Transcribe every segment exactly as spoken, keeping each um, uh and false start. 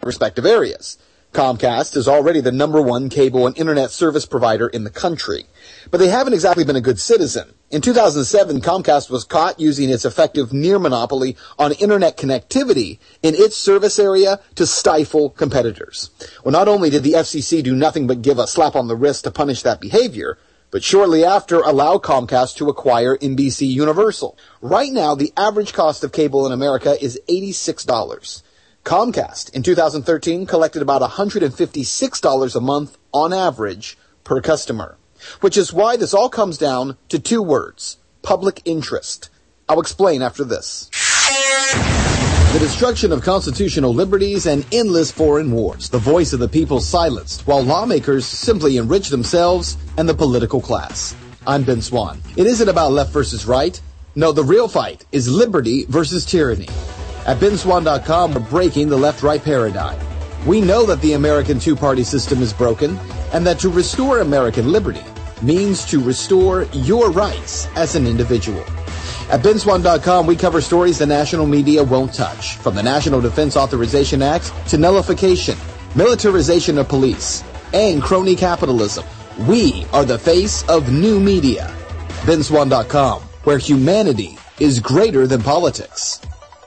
respective areas. Comcast is already the number one cable and internet service provider in the country, but they haven't exactly been a good citizen. In two thousand seven, Comcast was caught using its effective near monopoly on internet connectivity in its service area to stifle competitors. Well, not only did the F C C do nothing but give a slap on the wrist to punish that behavior, but shortly after allow Comcast to acquire N B C Universal. Right now, the average cost of cable in America is eighty-six dollars. Comcast in two thousand thirteen collected about one hundred fifty-six dollars a month on average per customer, which is why this all comes down to two words: public interest. I'll explain after this. The destruction of constitutional liberties and endless foreign wars. The voice of the people silenced, while lawmakers simply enrich themselves and the political class. I'm Ben Swan. It isn't about left versus right. No, the real fight is liberty versus tyranny. At Ben Swan dot com, we're breaking the left-right paradigm. We know that the American two-party system is broken, and that to restore American liberty means to restore your rights as an individual. At Ben Swan dot com, we cover stories the national media won't touch, from the National Defense Authorization Act to nullification, militarization of police, and crony capitalism. We are the face of new media. Ben Swan dot com, where humanity is greater than politics.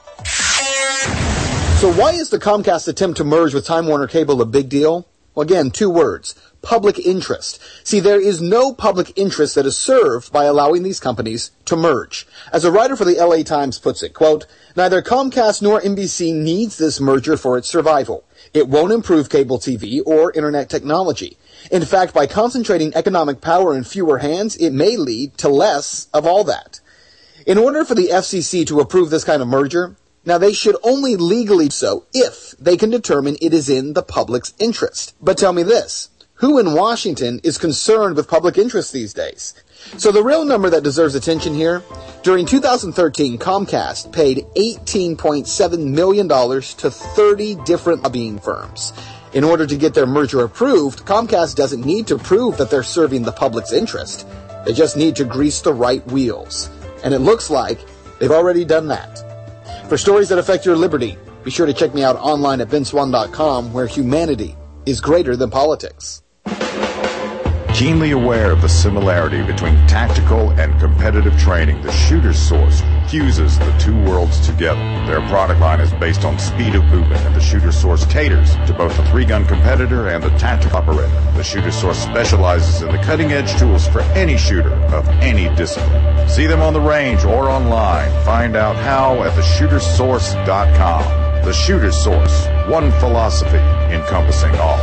So why is the Comcast attempt to merge with Time Warner Cable a big deal? Well, again, two words: public interest. See, there is no public interest that is served by allowing these companies to merge. As a writer for the L A Times puts it, quote, neither Comcast nor N B C needs this merger for its survival. It won't improve cable T V or internet technology. In fact, by concentrating economic power in fewer hands, it may lead to less of all that. In order for the F C C to approve this kind of merger, now, they should only legally do so if they can determine it is in the public's interest. But tell me this, who in Washington is concerned with public interest these days? So the real number that deserves attention here, during two thousand thirteen, Comcast paid eighteen point seven million dollars to thirty different lobbying firms. In order to get their merger approved, Comcast doesn't need to prove that they're serving the public's interest. They just need to grease the right wheels. And it looks like they've already done that. For stories that affect your liberty, be sure to check me out online at Ben Swan dot com, where humanity is greater than politics. Keenly aware of the similarity between tactical and competitive training, the Shooter's Source fuses the two worlds together. Their product line is based on speed of movement, and the Shooter's Source caters to both the three-gun competitor and the tactical operator. The Shooter's Source specializes in the cutting-edge tools for any shooter of any discipline. See them on the range or online. Find out how at the shooters source dot com. The Shooter's Source, one philosophy encompassing all.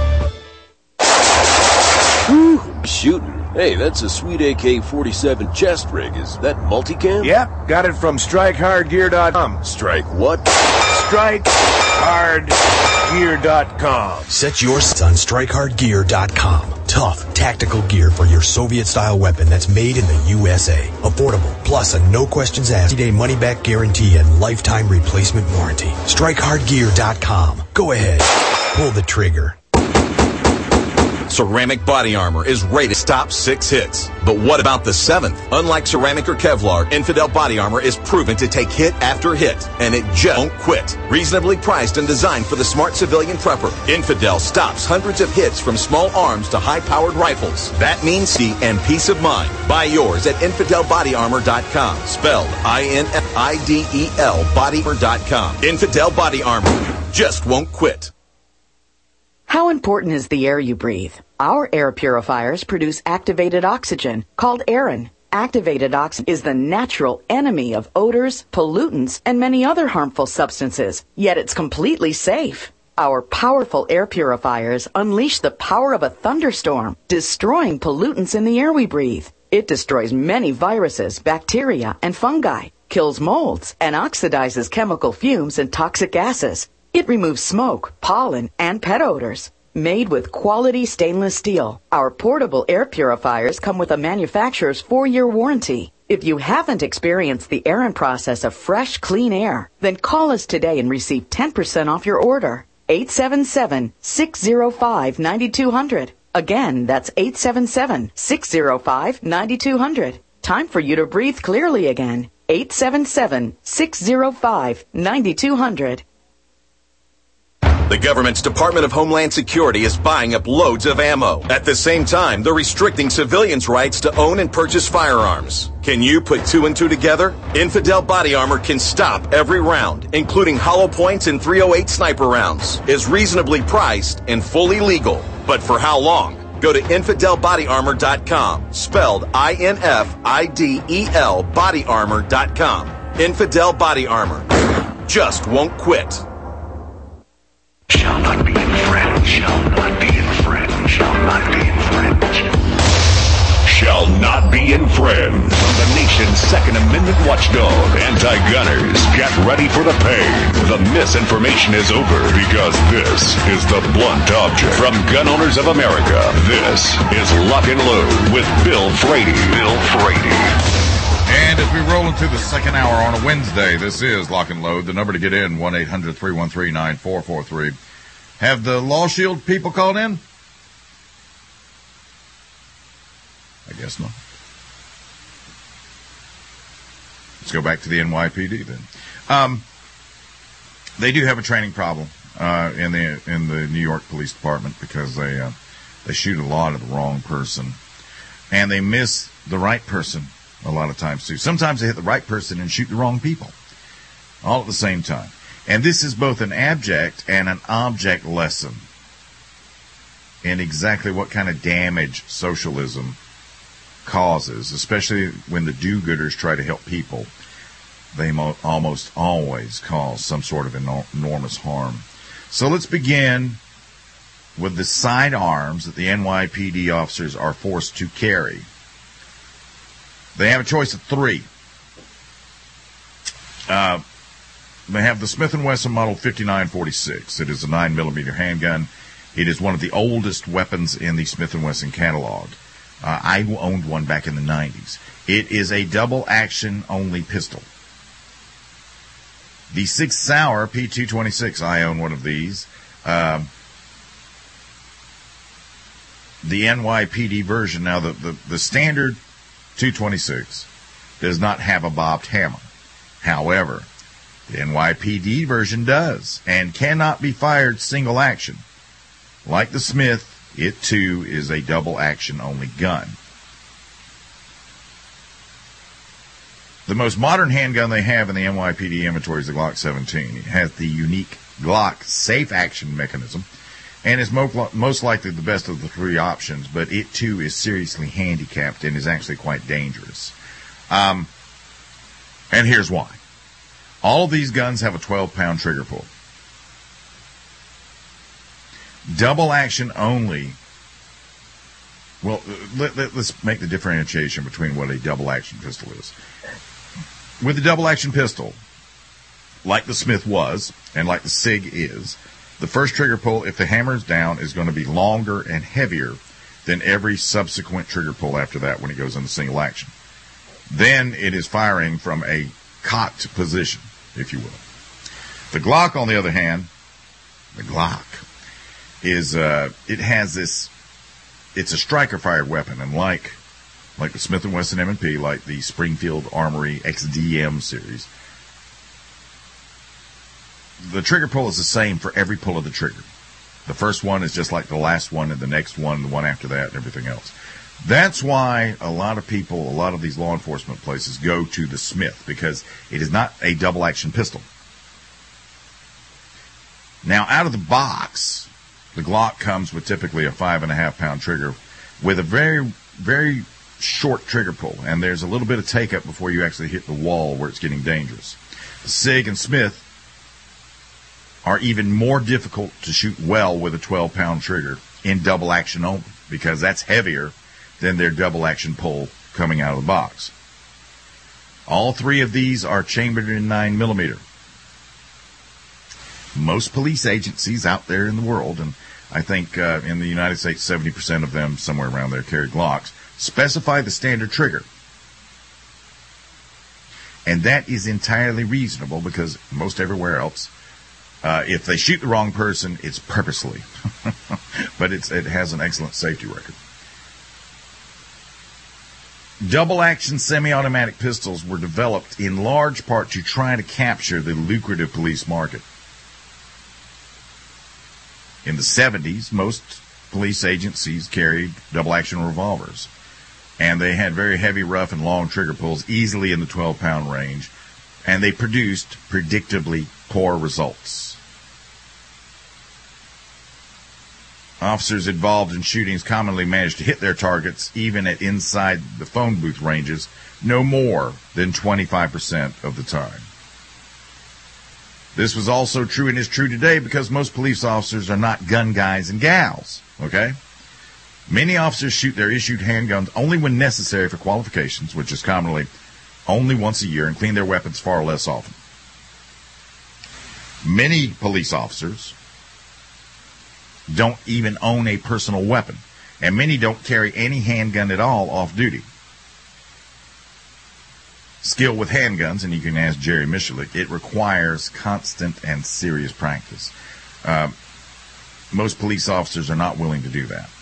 Whew, shooting. Hey, that's a sweet A K forty-seven chest rig. Is that multicam? Yep, got it from strike hard gear dot com. Strike what? strike hard gear dot com. Set your sights on strike hard gear dot com. Tough, tactical gear for your Soviet-style weapon that's made in the U S A. Affordable, plus a no-questions-asked three-day money-back guarantee and lifetime replacement warranty. strike hard gear dot com. Go ahead. Pull the trigger. Ceramic body armor is rated to stop six hits. But what about the seventh? Unlike ceramic or Kevlar, Infidel body armor is proven to take hit after hit, and it just won't quit. Reasonably priced and designed for the smart civilian prepper, Infidel stops hundreds of hits from small arms to high-powered rifles. That means safety and peace of mind. Buy yours at infidel body armor dot com. Spelled I N F I D E L body armor dot com. Infidel body armor just won't quit. How important is the air you breathe? Our air purifiers produce activated oxygen, called Aerin. Activated oxygen is the natural enemy of odors, pollutants, and many other harmful substances, yet it's completely safe. Our powerful air purifiers unleash the power of a thunderstorm, destroying pollutants in the air we breathe. It destroys many viruses, bacteria, and fungi, kills molds, and oxidizes chemical fumes and toxic gases. It removes smoke, pollen, and pet odors. Made with quality stainless steel, our portable air purifiers come with a manufacturer's four-year warranty. If you haven't experienced the Aerin process of fresh, clean air, then call us today and receive ten percent off your order. eight seven seven, six zero five, nine two zero zero. Again, that's eight seven seven, six zero five, nine two zero zero. Time for you to breathe clearly again. eight seven seven, six zero five, nine two zero zero. The government's Department of Homeland Security is buying up loads of ammo. At the same time, they're restricting civilians' rights to own and purchase firearms. Can you put two and two together? Infidel Body Armor can stop every round, including hollow points and three oh eight sniper rounds. Is reasonably priced and fully legal. But for how long? Go to infidel body armor dot com, spelled I N F I D E L body armor dot com. Infidel Body Armor. Just won't quit. Shall not be infringed. Shall not be infringed. Shall not be infringed. Shall not be infringed. From the nation's Second Amendment watchdog, anti-gunners, get ready for the pain. The misinformation is over because this is the blunt object. From Gun Owners of America, this is Lock and Load with Bill Frady. Bill Frady. And as we roll into the second hour on a Wednesday, this is Lock and Load. The number to get in, one eight hundred three one three nine four four three. Have the Law Shield people called in? I guess not. Let's go back to the N Y P D then. Um, they do have a training problem uh, in the in the New York Police Department because they uh, they shoot a lot of the wrong person, and they miss the right person a lot of times too. Sometimes they hit the right person and shoot the wrong people, all at the same time. And this is both an abject and an object lesson in exactly what kind of damage socialism causes, especially when the do-gooders try to help people. They mo- almost always cause some sort of enor- enormous harm. So let's begin with the sidearms that the N Y P D officers are forced to carry. They have a choice of three. Uh, they have the Smith and Wesson Model fifty-nine forty-six. It is a nine millimeter handgun. It is one of the oldest weapons in the Smith and Wesson catalog. Uh, I owned one back in the nineties. It is a double-action only pistol. The Sig Sauer P two twenty-six, I own one of these. Um, the N Y P D version, now the, the, the standard two twenty-six does not have a bobbed hammer. However, the N Y P D version does and cannot be fired single action. Like the Smith, it too is a double action only gun. The most modern handgun they have in the N Y P D inventory is the Glock seventeen. It has the unique Glock safe action mechanism and is most likely the best of the three options, but it too is seriously handicapped and is actually quite dangerous. Um, and here's why. All of these guns have a twelve pound trigger pull. Double action only. Well, let, let, let's make the differentiation between what a double action pistol is. With a double action pistol, like the Smith was, and like the Sig is, the first trigger pull, if the hammer is down, is going to be longer and heavier than every subsequent trigger pull after that when it goes into single action. Then it is firing from a cocked position, if you will. The Glock, on the other hand, the Glock, is, uh, it has this, it's a striker-fired weapon, and like, like the Smith and Wesson M and P, like the Springfield Armory X D M series, the trigger pull is the same for every pull of the trigger. The first one is just like the last one, and the next one, the one after that, and everything else. That's why a lot of people, a lot of these law enforcement places go to the Smith, because it is not a double-action pistol. Now, out of the box, the Glock comes with typically a five and a half pound trigger with a very, very short trigger pull, and there's a little bit of take-up before you actually hit the wall where it's getting dangerous. The Sig and Smith are even more difficult to shoot well with a twelve pound trigger in double action only, because that's heavier than their double action pull coming out of the box. All three of these are chambered in nine millimeter. Most police agencies out there in the world, and I think uh, in the United States seventy percent of them, somewhere around there, carry Glocks, specify the standard trigger. And that is entirely reasonable, because most everywhere else, Uh, if they shoot the wrong person, it's purposely. But it's, it has an excellent safety record. Double-action semi-automatic pistols were developed in large part to try to capture the lucrative police market. In the seventies, most police agencies carried double-action revolvers, and they had very heavy, rough, and long trigger pulls, easily in the twelve-pound range, and they produced predictably poor results. Officers involved in shootings commonly managed to hit their targets, even at inside the phone booth ranges, no more than twenty-five percent of the time. This was also true and is true today because most police officers are not gun guys and gals, okay? Many officers shoot their issued handguns only when necessary for qualifications, which is commonly only once a year, and clean their weapons far less often. Many police officers don't even own a personal weapon, and many don't carry any handgun at all off-duty. Skill with handguns, and you can ask Jerry Michalik, it requires constant and serious practice. Uh, most police officers are not willing to do that.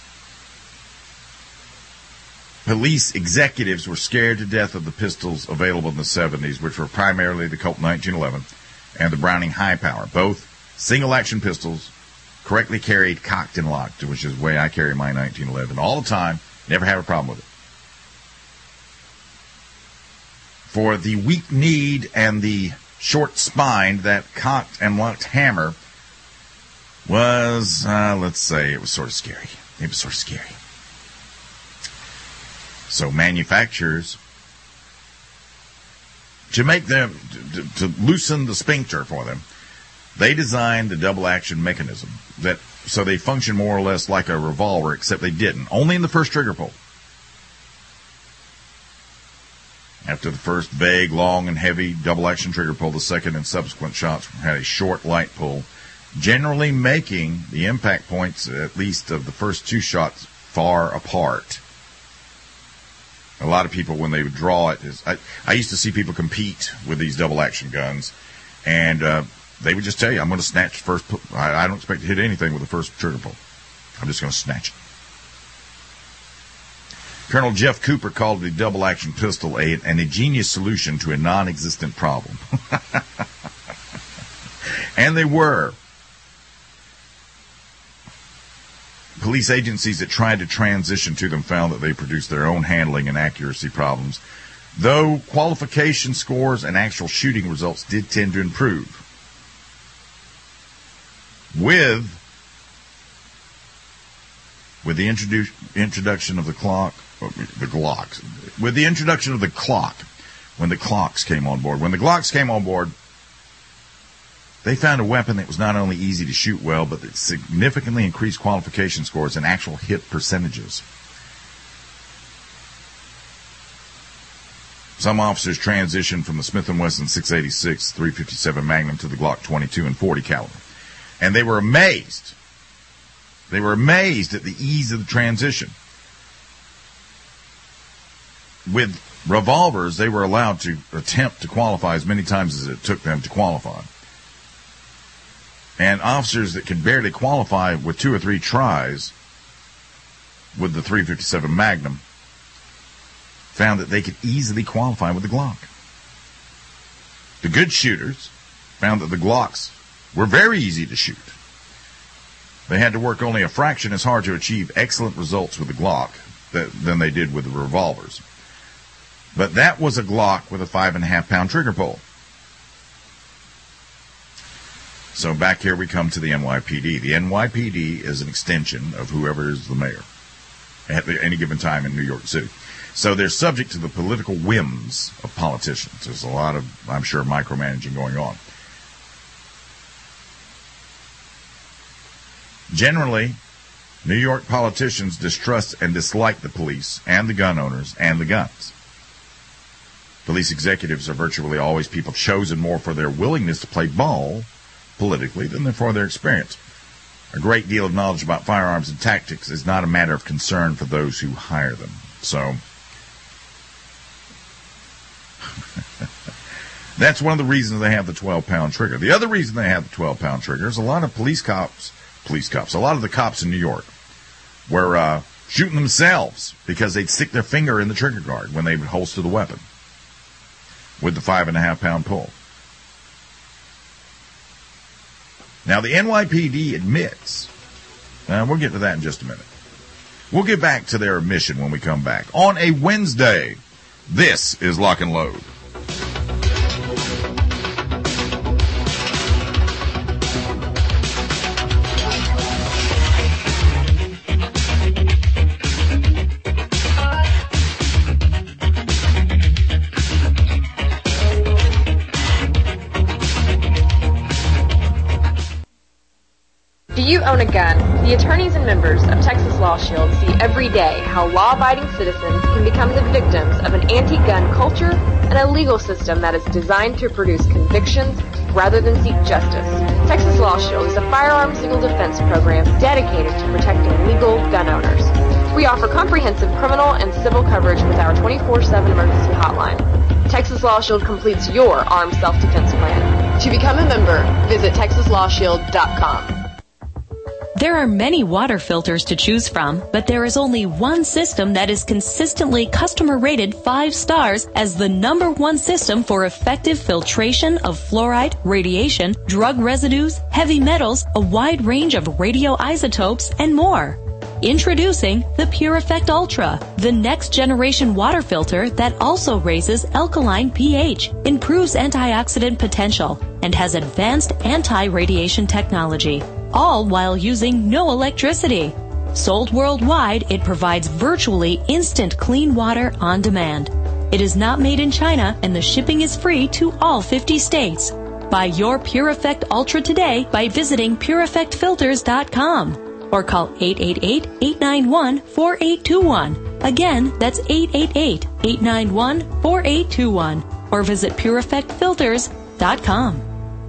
Police executives were scared to death of the pistols available in the seventies, which were primarily the Colt nineteen eleven and the Browning High Power, both single-action pistols, correctly carried, cocked, and locked, which is the way I carry my nineteen eleven all the time, never have a problem with it. For the weak-kneed and the short-spined, that cocked and locked hammer was, uh, let's say, it was sort of scary. It was sort of scary. So manufacturers, to make them, to, to loosen the sphincter for them, they designed the double-action mechanism that so they function more or less like a revolver, except they didn't. Only in the first trigger pull. After the first vague, long, and heavy double-action trigger pull, the second and subsequent shots had a short, light pull, generally making the impact points, at least of the first two shots, far apart. A lot of people, when they would draw it, is, I, I used to see people compete with these double-action guns, and uh, they would just tell you, I'm going to snatch first pull. I, I don't expect to hit anything with the first trigger pull. I'm just going to snatch it. Colonel Jeff Cooper called the double-action pistol a, an ingenious solution to a non-existent problem. And they were. Police agencies that tried to transition to them found that they produced their own handling and accuracy problems, though qualification scores and actual shooting results did tend to improve. With, with the introdu- introduction of the clock, the Glocks, with the introduction of the clock, when the clocks came on board, when the Glocks came on board, they found a weapon that was not only easy to shoot well, but that significantly increased qualification scores and actual hit percentages. Some officers transitioned from the Smith and Wesson six eighty-six three fifty-seven Magnum to the Glock twenty-two and forty caliber. And they were amazed. They were amazed at the ease of the transition. With revolvers, they were allowed to attempt to qualify as many times as it took them to qualify. And officers that could barely qualify with two or three tries with the three fifty-seven Magnum found that they could easily qualify with the Glock. The good shooters found that the Glocks were very easy to shoot. They had to work only a fraction as hard to achieve excellent results with the Glock that, than they did with the revolvers. But that was a Glock with a five and a half pound trigger pull. So back here we come to the N Y P D. The N Y P D is an extension of whoever is the mayor at any given time in New York City. So they're subject to the political whims of politicians. There's a lot of, I'm sure, micromanaging going on. Generally, New York politicians distrust and dislike the police and the gun owners and the guns. Police executives are virtually always people chosen more for their willingness to play ball politically than for their experience. A great deal of knowledge about firearms and tactics is not a matter of concern for those who hire them. So, that's one of the reasons they have the twelve pound trigger. The other reason they have the twelve pound trigger is a lot of police cops, police cops, a lot of the cops in New York were uh, shooting themselves because they'd stick their finger in the trigger guard when they would holster the weapon with the five and a half pound pull. Now, the N Y P D admits, and we'll get to that in just a minute. We'll get back to their admission when we come back. On a Wednesday, this is Lock and Load. Do you own a gun? The attorneys and members of Texas Law Shield see every day how law-abiding citizens can become the victims of an anti-gun culture and a legal system that is designed to produce convictions rather than seek justice. Texas Law Shield is a firearms legal defense program dedicated to protecting legal gun owners. We offer comprehensive criminal and civil coverage with our twenty-four seven emergency hotline. Texas Law Shield completes your armed self-defense plan. To become a member, visit texas law shield dot com. There are many water filters to choose from, but there is only one system that is consistently customer rated five stars as the number one system for effective filtration of fluoride, radiation, drug residues, heavy metals, a wide range of radioisotopes, and more. Introducing the Pure Effect Ultra, the next generation water filter that also raises alkaline pH, improves antioxidant potential, and has advanced anti-radiation technology, all while using no electricity. Sold worldwide, it provides virtually instant clean water on demand. It is not made in China, and the shipping is free to all fifty states. Buy your Pure Effect Ultra today by visiting pure effect filters dot com. Or call eight eight eight, eight nine one, four eight two one. Again, that's eight eight eight, eight nine one, four eight two one. Or visit pure effect filters dot com.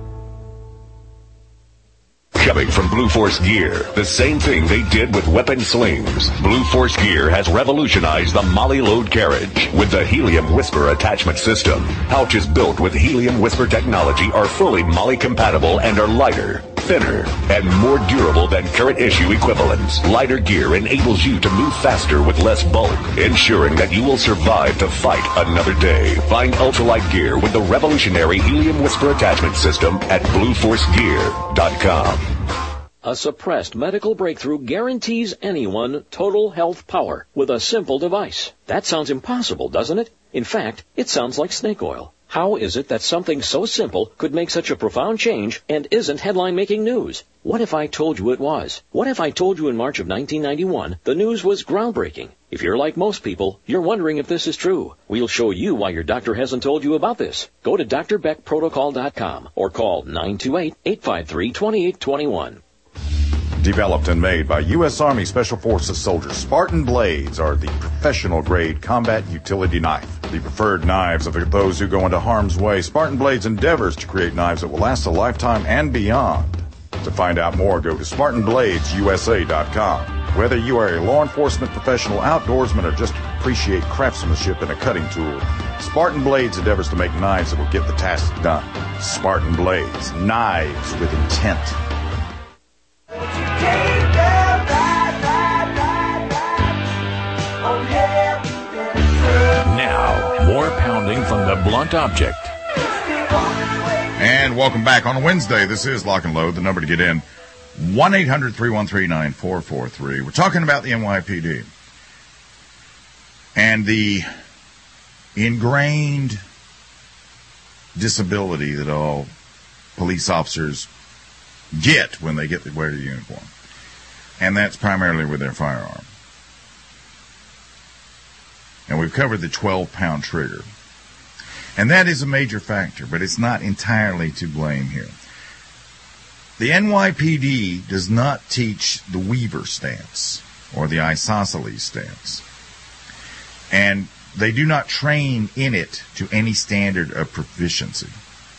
Coming from Blue Force Gear, the same thing they did with weapon slings. Blue Force Gear has revolutionized the Molly load carriage with the Helium Whisper attachment system. Pouches built with Helium Whisper technology are fully Molly compatible and are lighter, thinner, and more durable than current issue equivalents. Lighter gear enables you to move faster with less bulk, ensuring that you will survive to fight another day. Find ultralight gear with the revolutionary Helium Whisper attachment system at blue force gear dot com. A suppressed medical breakthrough guarantees anyone total health power with a simple device. That sounds impossible, doesn't it? In fact, it sounds like snake oil. How is it that something so simple could make such a profound change and isn't headline-making news? What if I told you it was? What if I told you in March of nineteen ninety-one the news was groundbreaking? If you're like most people, you're wondering if this is true. We'll show you why your doctor hasn't told you about this. Go to D R Beck Protocol dot com or call nine two eight, eight five three, two eight two one. Developed and made by U S Army Special Forces soldiers, Spartan Blades are the professional-grade combat utility knife. The preferred knives of those who go into harm's way, Spartan Blades endeavors to create knives that will last a lifetime and beyond. To find out more, go to Spartan Blades U S A dot com. Whether you are a law enforcement professional, outdoorsman, or just appreciate craftsmanship in a cutting tool, Spartan Blades endeavors to make knives that will get the task done. Spartan Blades, knives with intent. Now, more pounding from the blunt object. And welcome back on a Wednesday. This is Lock and Load. The number to get in, one eight hundred, three one three, nine four four three. We're talking about the N Y P D and the ingrained disability that all police officers get when they get to wear the uniform. And that's primarily with their firearm. And we've covered the twelve-pound trigger. And that is a major factor, but it's not entirely to blame here. The N Y P D does not teach the Weaver stance or the isosceles stance. And they do not train in it to any standard of proficiency.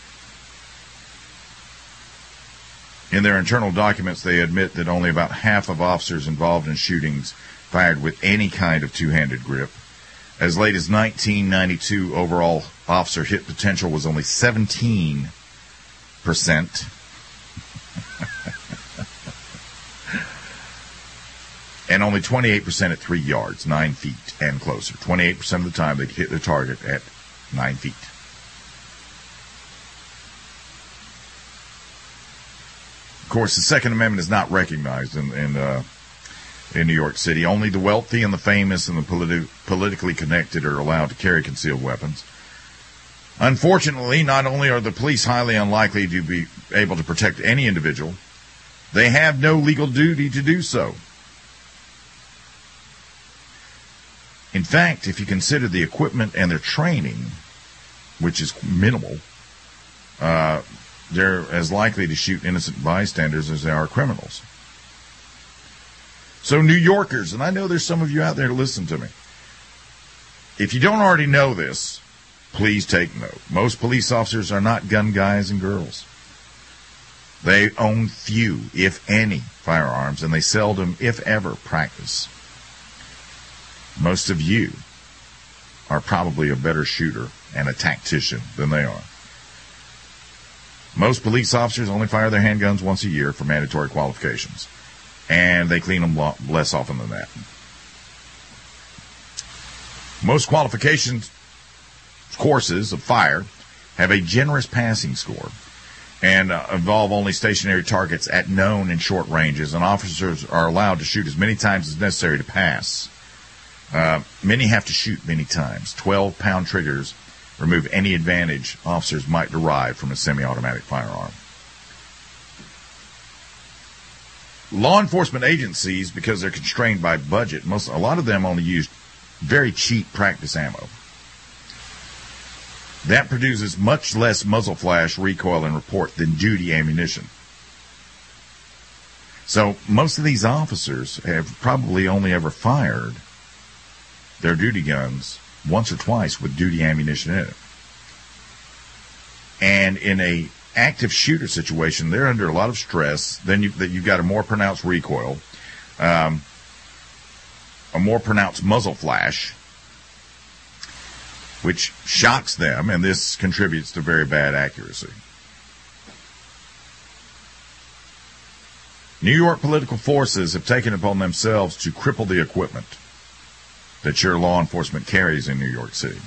In their internal documents, they admit that only about half of officers involved in shootings fired with any kind of two-handed grip. As late as nineteen ninety-two, overall officer hit potential was only seventeen percent. And only twenty-eight percent at three yards, nine feet and closer. twenty-eight percent of the time they'd hit their target at nine feet. Of course, the Second Amendment is not recognized in in, uh, in New York City. Only the wealthy and the famous and the politi- politically connected are allowed to carry concealed weapons. Unfortunately, not only are the police highly unlikely to be able to protect any individual, they have no legal duty to do so. In fact, if you consider the equipment and their training, which is minimal, uh, they're as likely to shoot innocent bystanders as they are criminals. So New Yorkers, and I know there's some of you out there to listen to me, if you don't already know this, please take note. Most police officers are not gun guys and girls. They own few, if any, firearms, and they seldom, if ever, practice. Most of you are probably a better shooter and a tactician than they are. Most police officers only fire their handguns once a year for mandatory qualifications, and they clean them less often than that. Most qualifications courses of fire have a generous passing score and uh, involve only stationary targets at known and short ranges, and officers are allowed to shoot as many times as necessary to pass. Uh, many have to shoot many times. twelve-pound triggers remove any advantage officers might derive from a semi-automatic firearm. Law enforcement agencies, because they're constrained by budget, most a lot of them only use very cheap practice ammo. That produces much less muzzle flash, recoil, and report than duty ammunition. So most of these officers have probably only ever fired their duty guns once or twice with duty ammunition in it. And in a active shooter situation, they're under a lot of stress. Then you, that you've got a more pronounced recoil, um, a more pronounced muzzle flash, which shocks them, and this contributes to very bad accuracy. New York political forces have taken upon themselves to cripple the equipment that your law enforcement carries in New York City.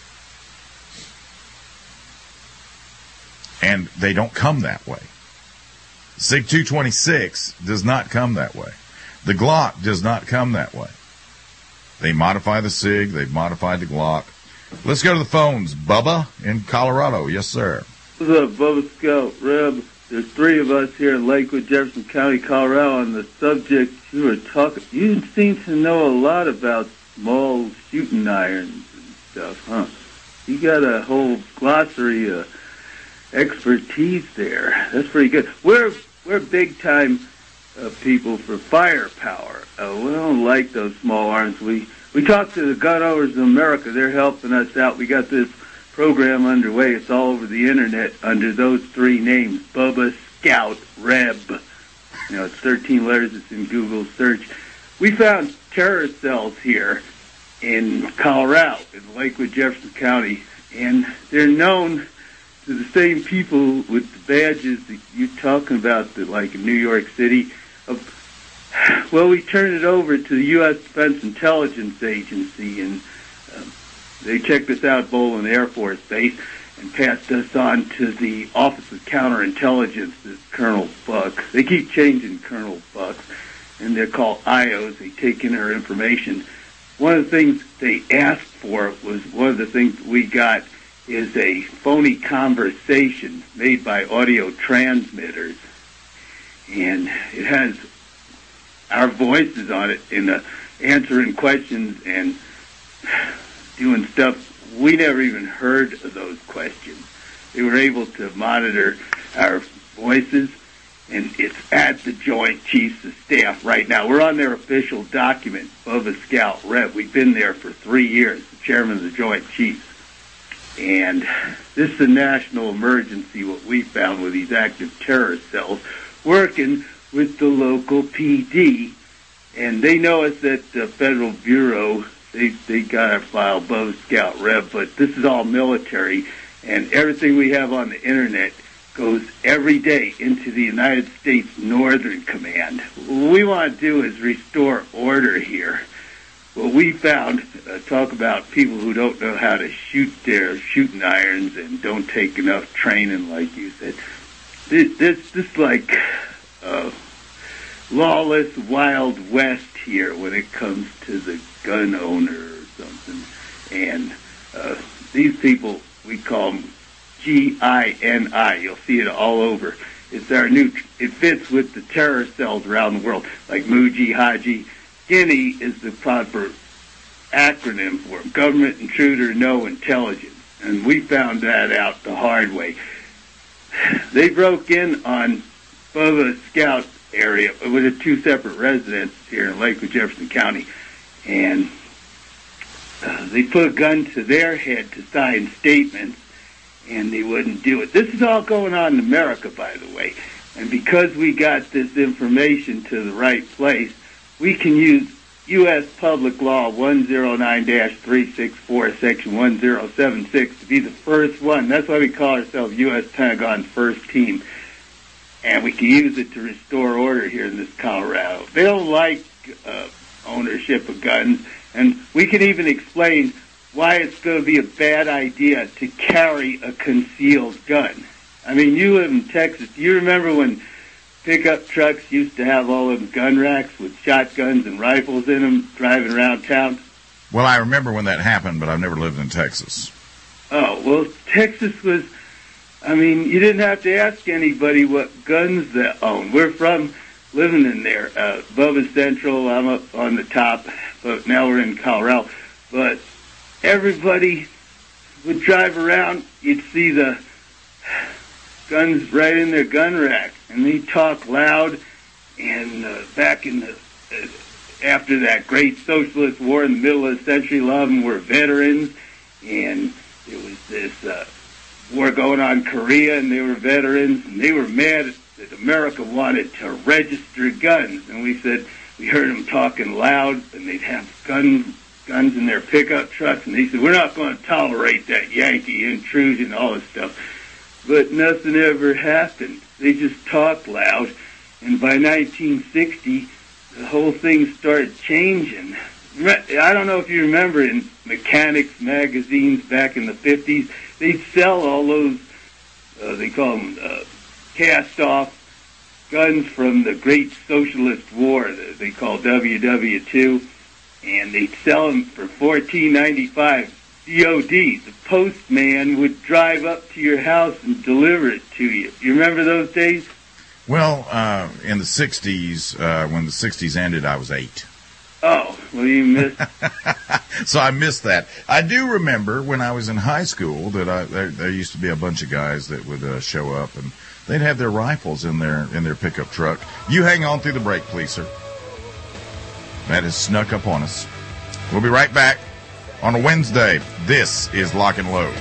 And they don't come that way. SIG two twenty-six does not come that way. The Glock does not come that way. They modify the SIG, they've modified the Glock. Let's go to the phones. Bubba in Colorado. Yes, sir. What's up, Bubba Scout Reb? There's three of us here in Lakewood, Jefferson County, Colorado, on the subject you were talking. You seem to know a lot about small shooting irons and stuff, huh? You got a whole glossary of expertise there. That's pretty good. We're we're big time uh, people for firepower. Uh, we don't like those small arms. We we talked to the Gun Owners of America. They're helping us out. We got this program underway. It's all over the internet under those three names: Bubba Scout Reb. You know, it's thirteen letters. It's in Google search. We found terror cells here in Colorado, in Lakewood, Jefferson County, and they're known to the same people with the badges that you're talking about, that, like in New York City. Of, well, we turned it over to the U S Defense Intelligence Agency, and um, they checked us out at Bolin Air Force Base and passed us on to the Office of Counterintelligence, this Colonel Buck. They keep changing Colonel Bucks, and they're called I Os. They take in our information. One of the things they asked for was, one of the things we got is a phony conversation made by audio transmitters. And it has our voices on it in the answering questions and doing stuff. We never even heard of those questions. They were able to monitor our voices, and it's at the Joint Chiefs of Staff right now. We're on their official document, Bubba Scout Rep. We've been there for three years, the chairman of the Joint Chiefs. And this is a national emergency, what we found with these active terror cells, working with the local P D. And they know us at the Federal Bureau. They they got our file, Bubba Scout Rep, but this is all military, and everything we have on the internet goes every day into the United States Northern Command. What we want to do is restore order here. What we found, uh, talk about people who don't know how to shoot their shooting irons and don't take enough training, like you said. This, this, this like uh, lawless Wild West here when it comes to the gun owner or something. And uh, these people, we call them G I N I. You'll see it all over. It's our new, it fits with the terror cells around the world, like Mujahideen. Guinea is the proper acronym for it. Government Intruder No Intelligence. And we found that out the hard way. They broke in on Bubba Scout area. It was a two separate residences here in Lakewood, Jefferson County. And uh, they put a gun to their head to sign statements, and they wouldn't do it. This is all going on in America, by the way. And because we got this information to the right place, we can use U S Public Law one oh nine dash three sixty-four, Section one oh seven six, to be the first one. That's why we call ourselves U S Pentagon's first team. And we can use it to restore order here in this Colorado. They don't like uh, ownership of guns, and we can even explain why it's going to be a bad idea to carry a concealed gun. I mean, you live in Texas. Do you remember when pickup trucks used to have all them gun racks with shotguns and rifles in them driving around town? Well, I remember when that happened, but I've never lived in Texas. Oh, well, Texas was, I mean, you didn't have to ask anybody what guns they own. We're from living in there. Uh, Bubba Central, I'm up on the top, but now we're in Colorado. But everybody would drive around, you'd see the guns right in their gun rack. And they talk loud, and uh, back in the, uh, after that great socialist war in the middle of the century, a lot of them were veterans, and there was this uh, war going on in Korea, and they were veterans, and they were mad that America wanted to register guns. And we said, we heard them talking loud, and they'd have gun, guns in their pickup trucks, and they said, we're not going to tolerate that Yankee intrusion, all this stuff. But nothing ever happened. They just talked loud, and by nineteen sixty, the whole thing started changing. I don't know if you remember in mechanics magazines back in the fifties, they'd sell all those, uh, they call them uh, cast-off guns from the Great Socialist War that they call W W two, and they'd sell them for fourteen ninety-five. C O D. The postman would drive up to your house and deliver it to you. You remember those days? Well, uh, in the sixties, uh, when the sixties ended, I was eight. Oh, well, you missed. So I missed that. I do remember when I was in high school that I, there, there used to be a bunch of guys that would uh, show up, and they'd have their rifles in their in their pickup truck. You hang on through the break, please, sir. That has snuck up on us. We'll be right back. On a Wednesday, this is Lock and Load.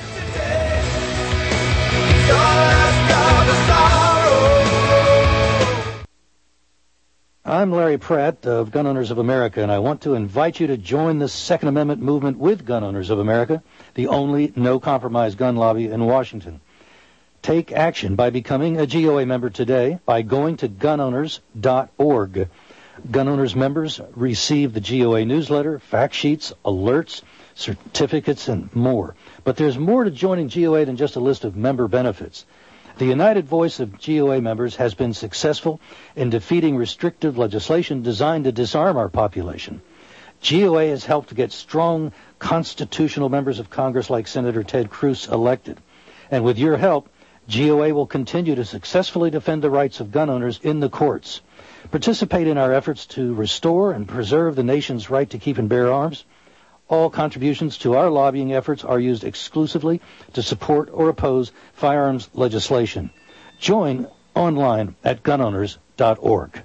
I'm Larry Pratt of Gun Owners of America, and I want to invite you to join the Second Amendment movement with Gun Owners of America, the only no-compromise gun lobby in Washington. Take action by becoming a G O A member today by going to gun owners dot org. Gun Owners members receive the G O A newsletter, fact sheets, alerts, certificates, and more. But there's more to joining G O A than just a list of member benefits. The united voice of G O A members has been successful in defeating restrictive legislation designed to disarm our population. G O A has helped get strong constitutional members of Congress like Senator Ted Cruz elected. And with your help, G O A will continue to successfully defend the rights of gun owners in the courts. Participate in our efforts to restore and preserve the nation's right to keep and bear arms. All contributions to our lobbying efforts are used exclusively to support or oppose firearms legislation. Join online at gun owners dot org.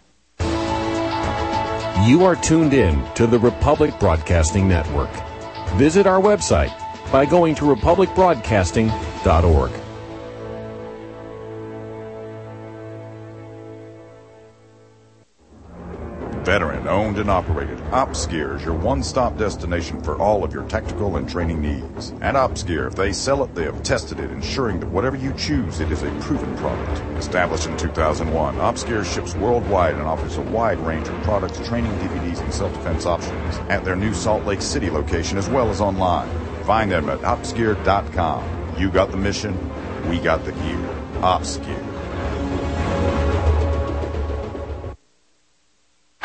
You are tuned in to the Republic Broadcasting Network. Visit our website by going to republic broadcasting dot org. Veteran owned and operated, OpsGear is your one-stop destination for all of your tactical and training needs. At OpsGear, if they sell it, they have tested it, ensuring that whatever you choose, it is a proven product. Established in two thousand one, OpsGear ships worldwide and offers a wide range of products, training D V Ds, and self-defense options at their new Salt Lake City location as well as online. Find them at ops gear dot com. You got the mission, we got the gear. OpsGear.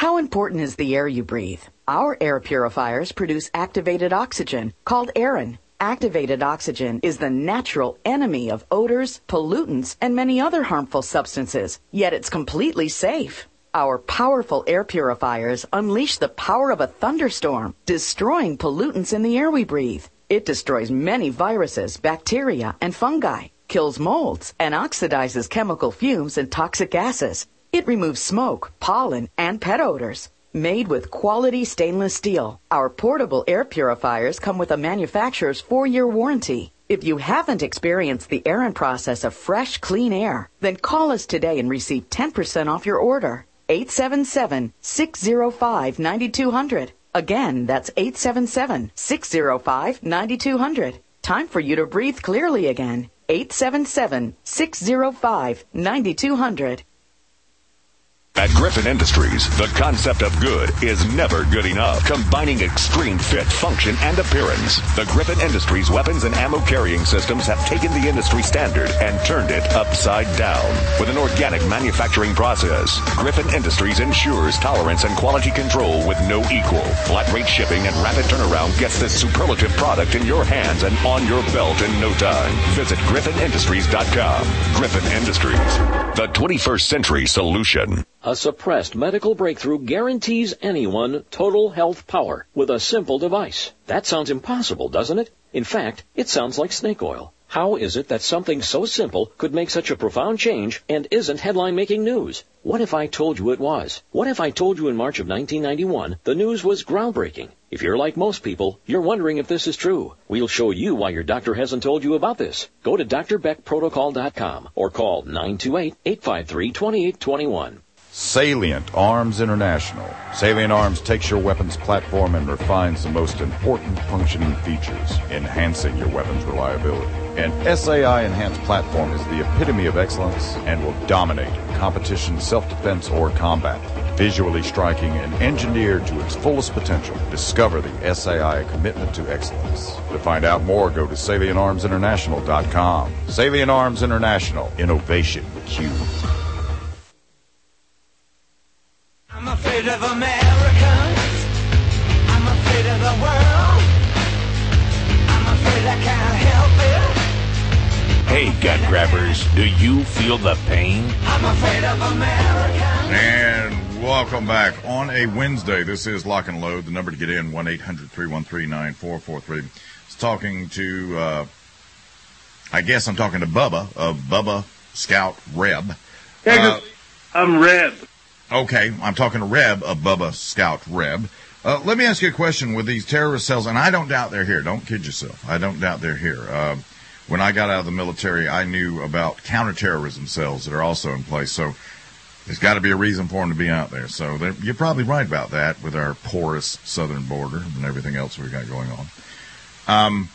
How important is the air you breathe? Our air purifiers produce activated oxygen, called Aerin. Activated oxygen is the natural enemy of odors, pollutants, and many other harmful substances, yet it's completely safe. Our powerful air purifiers unleash the power of a thunderstorm, destroying pollutants in the air we breathe. It destroys many viruses, bacteria, and fungi, kills molds, and oxidizes chemical fumes and toxic gases. It removes smoke, pollen, and pet odors. Made with quality stainless steel, our portable air purifiers come with a manufacturer's four-year warranty. If you haven't experienced the Aerin process of fresh, clean air, then call us today and receive ten percent off your order. eight seven seven, six zero five, nine two zero zero. Again, that's eight seven seven, six zero five, nine two zero zero. Time for you to breathe clearly again. eight seven seven, six zero five, nine two zero zero. At Griffin Industries, the concept of good is never good enough. Combining extreme fit, function, and appearance, the Griffin Industries weapons and ammo carrying systems have taken the industry standard and turned it upside down. With an organic manufacturing process, Griffin Industries ensures tolerance and quality control with no equal. Flat rate shipping and rapid turnaround gets this superlative product in your hands and on your belt in no time. Visit griffin industries dot com. Griffin Industries, the twenty-first century solution. A suppressed medical breakthrough guarantees anyone total health power with a simple device. That sounds impossible, doesn't it? In fact, it sounds like snake oil. How is it that something so simple could make such a profound change and isn't headline-making news? What if I told you it was? What if I told you in March of nineteen ninety-one the news was groundbreaking? If you're like most people, you're wondering if this is true. We'll show you why your doctor hasn't told you about this. Go to d r beck protocol dot com or call nine two eight, eight five three, two eight two one. Salient Arms International. Salient Arms takes your weapons platform and refines the most important functioning features, enhancing your weapon's reliability. An S A I enhanced platform is the epitome of excellence and will dominate competition, self-defense, or combat. Visually striking and engineered to its fullest potential, discover the S A I commitment to excellence. To find out more, go to salient arms international dot com. Salient Arms International. Innovation Q. I'm afraid of Americans. I'm afraid of the world. I'm afraid I can't help it. Hey, gut grabbers, do you feel the pain? I'm afraid of Americans. And welcome back on a Wednesday. This is Lock and Load. The number to get in, one eight hundred, three one three, nine four four three. It's talking to, uh, I guess I'm talking to Bubba of Bubba Scout Reb. Uh, I'm Reb. Okay, I'm talking to Reb of Bubba Scout Reb. Uh, let me ask you a question with these terrorist cells, and I don't doubt they're here. Don't kid yourself. I don't doubt they're here. Uh, when I got out of the military, I knew about counterterrorism cells that are also in place, so there's got to be a reason for them to be out there. So you're probably right about that with our porous southern border and everything else we've got going on. Um,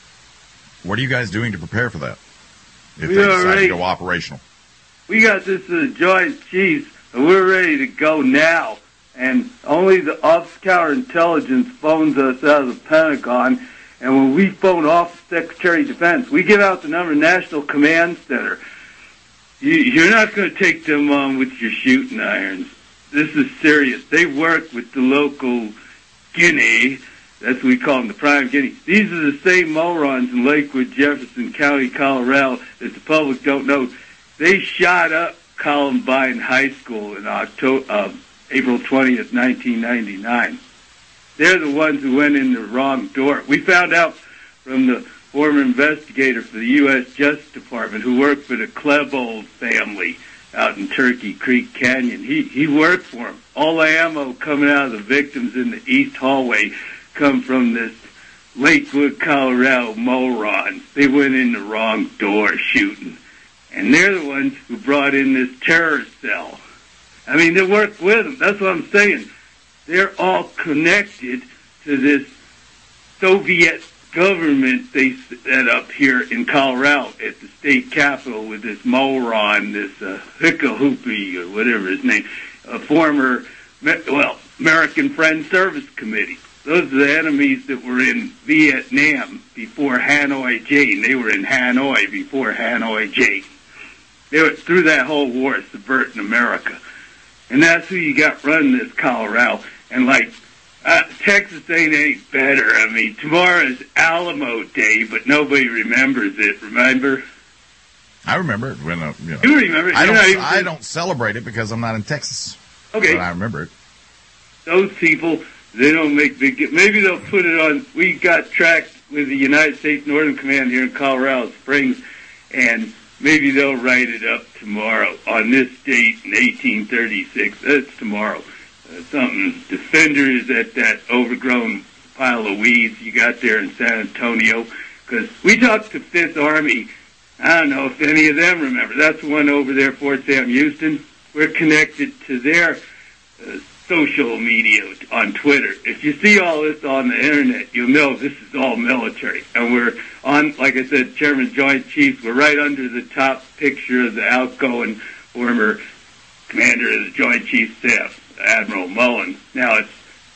what are you guys doing to prepare for that if We they are decide ready. to go operational? We got this uh, Joint Chiefs, and we're ready to go now. And only the Office of Counterintelligence phones us out of the Pentagon. And when we phone off the Secretary of Defense, we give out the number National Command Center. You, you're not going to take them on with your shooting irons. This is serious. They work with the local Guinea. That's what we call them, the Prime Guinea. These are the same morons in Lakewood, Jefferson County, Colorado, that the public don't know. They shot up Columbine High School in October, uh, April twentieth, nineteen ninety-nine. They're the ones who went in the wrong door. We found out from the former investigator for the U S Justice Department who worked for the Klebold family out in Turkey Creek Canyon. He he worked for them. All the ammo coming out of the victims in the East Hallway come from this Lakewood, Colorado morons. They went in the wrong door shooting. And they're the ones who brought in this terrorist cell. I mean, they work with them. That's what I'm saying. They're all connected to this Soviet government they set up here in Colorado at the state capitol with this moron, this uh, Hickahoopy, or whatever his name, a former, well, American Friends Service Committee. Those are the enemies that were in Vietnam before Hanoi Jane. They were in Hanoi before Hanoi Jane. They were through that whole war subverting America. And that's who you got running this Colorado. And, like, uh, Texas ain't any better. I mean, tomorrow's Alamo Day, but nobody remembers it, remember? I remember it when, uh, you know. You remember it. I You're don't, not even- I don't celebrate it because I'm not in Texas. Okay. But I remember it. Those people, they don't make big... Maybe they'll put it on... We got tracked with the United States Northern Command here in Colorado Springs, and maybe they'll write it up tomorrow on this date in eighteen thirty-six. That's tomorrow. Uh, something. Defenders at that overgrown pile of weeds you got there in San Antonio. Because we talked to Fifth Army. I don't know if any of them remember. That's the one over there, Fort Sam Houston. We're connected to their uh, social media on Twitter. If you see all this on the internet, you'll know this is all military. And we're on, like I said, Chairman Joint Chiefs, we're right under the top picture of the outgoing former commander of the Joint Chiefs Staff, Admiral Mullen. Now it's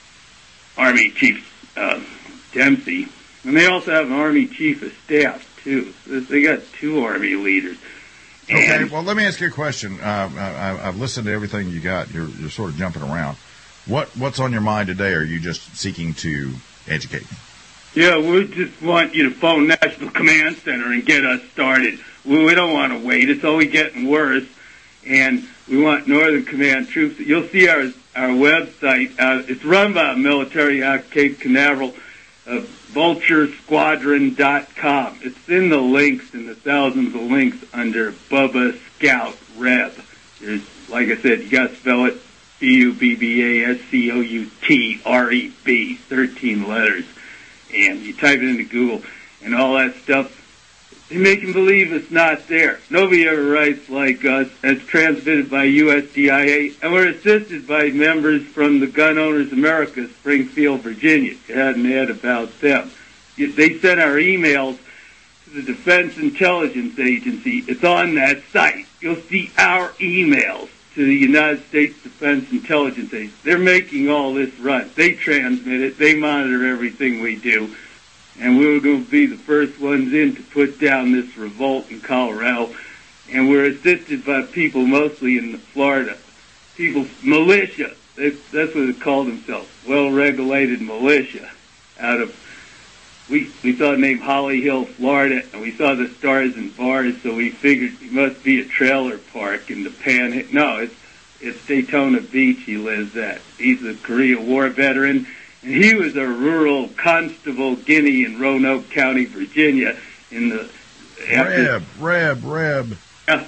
Army Chief uh, Dempsey. And they also have an Army Chief of Staff, too. So they got two Army leaders. Okay, well, let me ask you a question. Uh, I, I've listened to everything you got. You're, you're sort of jumping around. What What's on your mind today? Are you just seeking to educate me? Yeah, we just want you to phone National Command Center and get us started. We, we don't want to wait. It's only getting worse. And we want Northern Command troops. You'll see our our website. Uh, it's run by a military out of Cape Canaveral, uh, vulture squadron dot com. It's in the links, in the thousands of links under Bubba Scout Reb. There's, like I said, you got to spell it B U B B A S C O U T R E B, thirteen letters. And you type it into Google, and all that stuff, they make them believe it's not there. Nobody ever writes like us. It's transmitted by U S D I A, and we're assisted by members from the Gun Owners America, Springfield, Virginia. You hadn't had about them. They sent our emails to the Defense Intelligence Agency. It's on that site. You'll see our emails to the United States Defense Intelligence Agency. They're making all this run. They transmit it. They monitor everything we do. And we're going to be the first ones in to put down this revolt in Colorado. And we're assisted by people mostly in Florida. People, militia. That's, that's what they call themselves. Well-regulated militia. Out of, we, we saw the name Holly Hill, Florida, and we saw the stars and bars, so we figured it must be a trailer park in the Pan. No, it's, it's Daytona Beach he lives at. He's a Korea War veteran. And he was a rural constable guinea in Roanoke County, Virginia, in the... Reb, Reb, Reb. Yeah.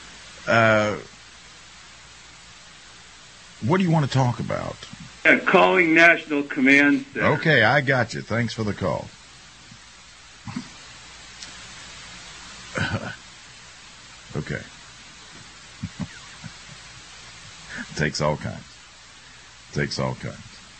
Uh, what do you want to talk about? Yeah, calling National Command Center. Okay, I got you. Thanks for the call. Okay. Takes all kinds. Takes all kinds.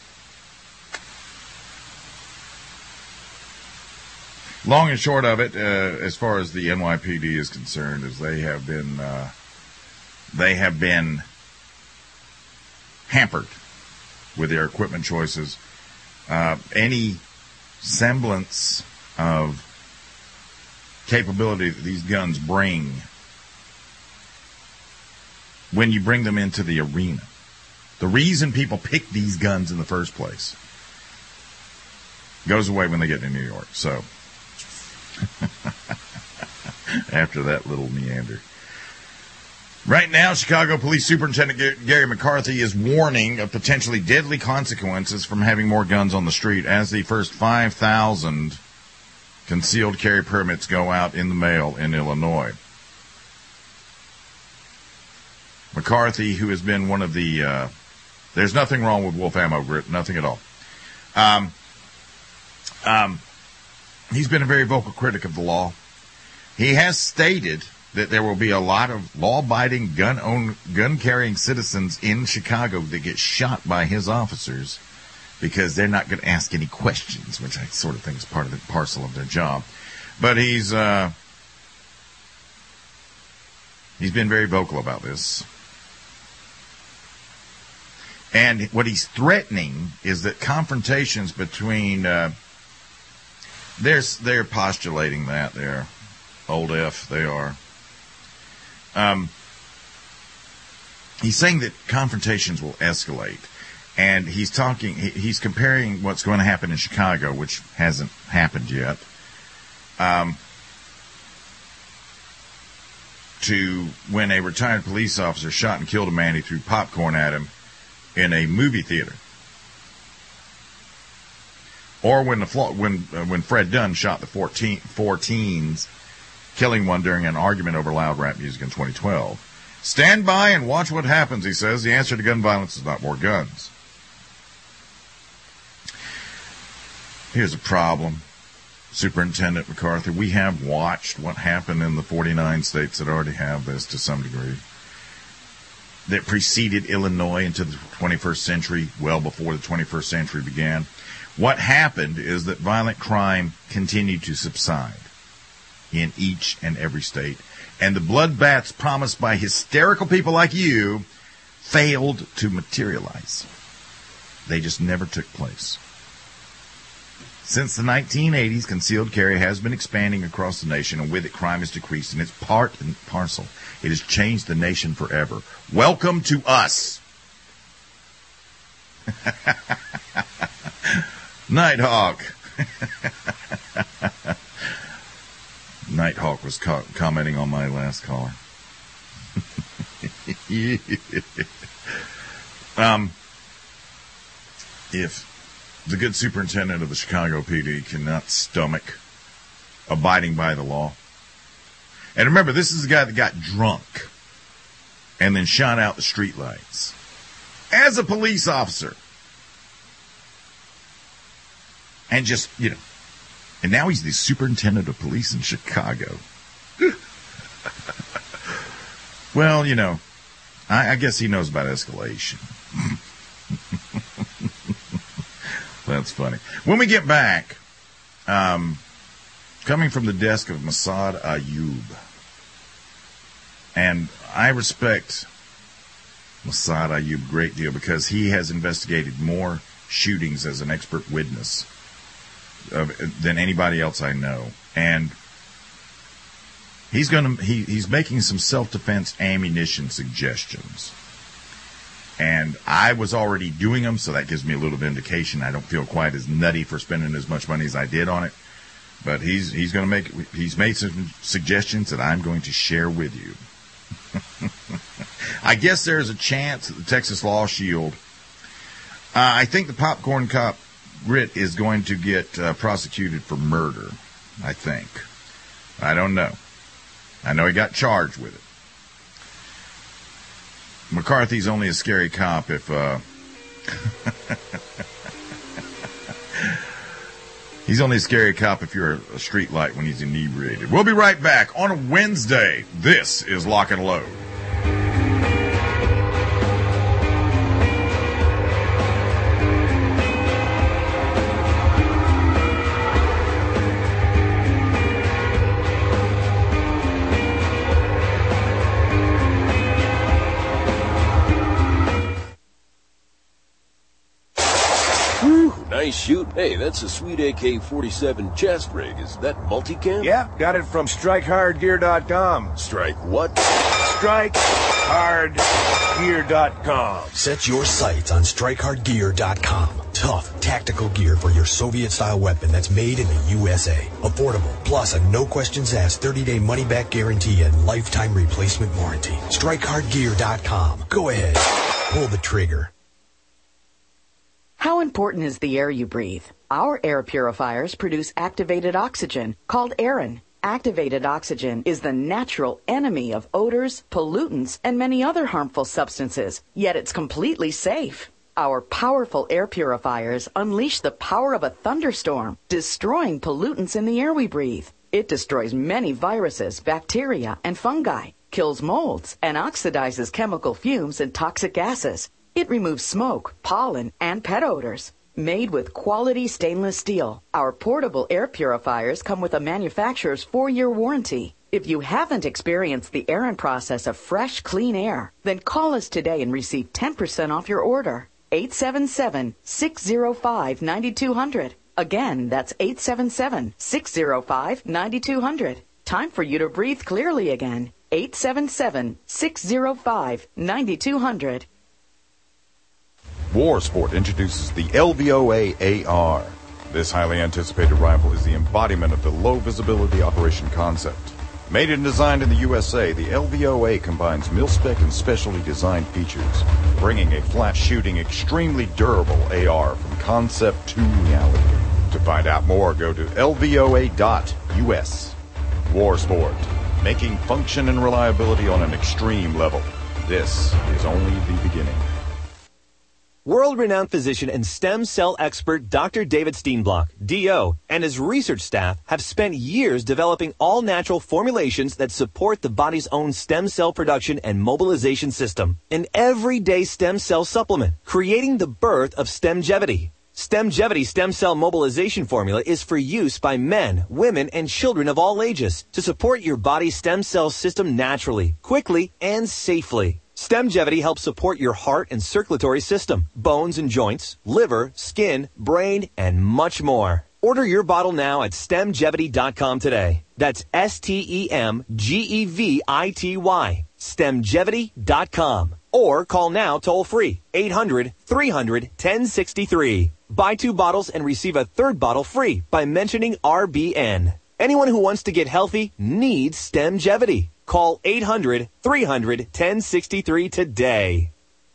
Long and short of it, uh, as far as the N Y P D is concerned, is they have been uh, they have been hampered with their equipment choices. Uh, any semblance of capability that these guns bring when you bring them into the arena, the reason people pick these guns in the first place, goes away when they get to New York. So. After that little meander. Right now, Chicago Police Superintendent Gary McCarthy is warning of potentially deadly consequences from having more guns on the street as the first five thousand concealed carry permits go out in the mail in Illinois. McCarthy, who has been one of the... Uh, there's nothing wrong with Wolf Ammo Grit, nothing at all. Um... Um... He's been a very vocal critic of the law. He has stated that there will be a lot of law-abiding, gun-own, gun-carrying citizens in Chicago that get shot by his officers because they're not going to ask any questions, which I sort of think is part of the parcel of their job. But he's uh, he's been very vocal about this. And what he's threatening is that confrontations between... Uh, They're, they're postulating that. They're old F. They are. Um, he's saying that confrontations will escalate. And he's talking, he, he's comparing what's going to happen in Chicago, which hasn't happened yet, um, to when a retired police officer shot and killed a man who threw popcorn at him in a movie theater. Or when the when uh, when Fred Dunn shot the fourteen, four teens, killing one during an argument over loud rap music in twenty twelve. Stand by and watch what happens, he says. The answer to gun violence is not more guns. Here's a problem, Superintendent McCarthy. We have watched what happened in the forty-nine states that already have this to some degree, that preceded Illinois into the twenty-first century, well before the twenty-first century began. What happened is that violent crime continued to subside in each and every state, and the bloodbaths promised by hysterical people like you failed to materialize. They just never took place. Since the nineteen eighties, concealed carry has been expanding across the nation, and with it, crime has decreased, and it's part and parcel. It has changed the nation forever. Welcome to us. Nighthawk. Nighthawk was co- commenting on my last caller. um, if the good superintendent of the Chicago P D cannot stomach abiding by the law. And remember, this is the guy that got drunk and then shot out the streetlights as a police officer. And just, you know, and now he's the superintendent of police in Chicago. Well, you know, I, I guess he knows about escalation. That's funny. When we get back, um, coming from the desk of Massad Ayoob, and I respect Massad Ayoob a great deal because he has investigated more shootings as an expert witness of, than anybody else I know, and he's going to he, he's making some self-defense ammunition suggestions. And I was already doing them, so that gives me a little vindication. I don't feel quite as nutty for spending as much money as I did on it. But he's he's going to make he's made some suggestions that I'm going to share with you. I guess there's a chance that the Texas Law Shield. Uh, I think the popcorn cop Grit is going to get uh, prosecuted for murder. I think. I don't know. I know he got charged with it. McCarthy's only a scary cop if, uh, he's only a scary cop if you're a street light when he's inebriated. We'll be right back on a Wednesday. This is Lock and Load. Nice shoot. Hey, that's a sweet A K forty-seven chest rig. Is that multicam? Yeah, got it from strike hard gear dot com. Strike what? strike hard gear dot com. Set your sights on strike hard gear dot com. Tough, tactical gear for your Soviet-style weapon that's made in the U S A. Affordable, plus a no-questions-asked thirty-day money-back guarantee and lifetime replacement warranty. strike hard gear dot com. Go ahead. Pull the trigger. How important is the air you breathe? Our air purifiers produce activated oxygen, called Aerin. Activated oxygen is the natural enemy of odors, pollutants, and many other harmful substances, yet it's completely safe. Our powerful air purifiers unleash the power of a thunderstorm, destroying pollutants in the air we breathe. It destroys many viruses, bacteria, and fungi, kills molds, and oxidizes chemical fumes and toxic gases. It removes smoke, pollen, and pet odors. Made with quality stainless steel, our portable air purifiers come with a manufacturer's four-year warranty. If you haven't experienced the Aerin process of fresh, clean air, then call us today and receive ten percent off your order. eight seven seven, six zero five, nine two zero zero. Again, that's eight seven seven, six zero five, nine two zero zero. Time for you to breathe clearly again. eight seven seven, six zero five, nine two zero zero. Warsport introduces the L V O A A R. This highly anticipated rifle is the embodiment of the low-visibility operation concept. Made and designed in the U S A, the L V O A combines mil-spec and specially designed features, bringing a flat-shooting, extremely durable A R from concept to reality. To find out more, go to L V O A dot U S. Warsport, making function and reliability on an extreme level. This is only the beginning. World-renowned physician and stem cell expert Doctor David Steenblock, D O, and his research staff have spent years developing all-natural formulations that support the body's own stem cell production and mobilization system. An everyday stem cell supplement, creating the birth of Stemgevity. Stemgevity stem cell mobilization formula is for use by men, women, and children of all ages to support your body's stem cell system naturally, quickly, and safely. Stemgevity helps support your heart and circulatory system, bones and joints, liver, skin, brain, and much more. Order your bottle now at stemgevity dot com today. That's S T E M G E V I T Y. stemgevity dot com. Or call now toll free, eight hundred, three hundred, ten sixty-three. Buy two bottles and receive a third bottle free by mentioning R B N. Anyone who wants to get healthy needs Stemgevity. Call eight hundred, three hundred, ten sixty-three today.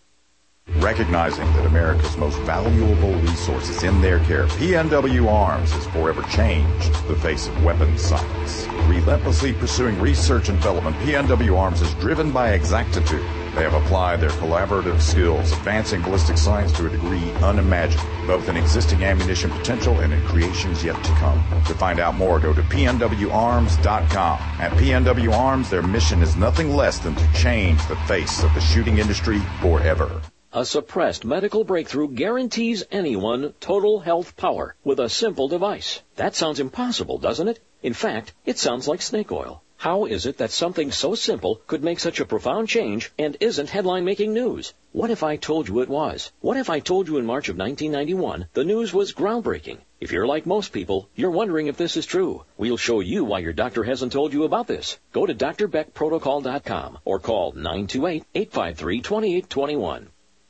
Recognizing that America's most valuable resource is in their care, P N W Arms has forever changed the face of weapons science. Relentlessly pursuing research and development, P N W Arms is driven by exactitude. They have applied their collaborative skills, advancing ballistic science to a degree unimagined, both in existing ammunition potential and in creations yet to come. To find out more, go to P N W arms dot com. At P N W Arms, their mission is nothing less than to change the face of the shooting industry forever. A suppressed medical breakthrough guarantees anyone total health power with a simple device. That sounds impossible, doesn't it? In fact, it sounds like snake oil. How is it that something so simple could make such a profound change and isn't headline-making news? What if I told you it was? What if I told you in March of nineteen ninety-one the news was groundbreaking? If you're like most people, you're wondering if this is true. We'll show you why your doctor hasn't told you about this. Go to D R Beck Protocol dot com or call nine two eight, eight five three, two eight two one.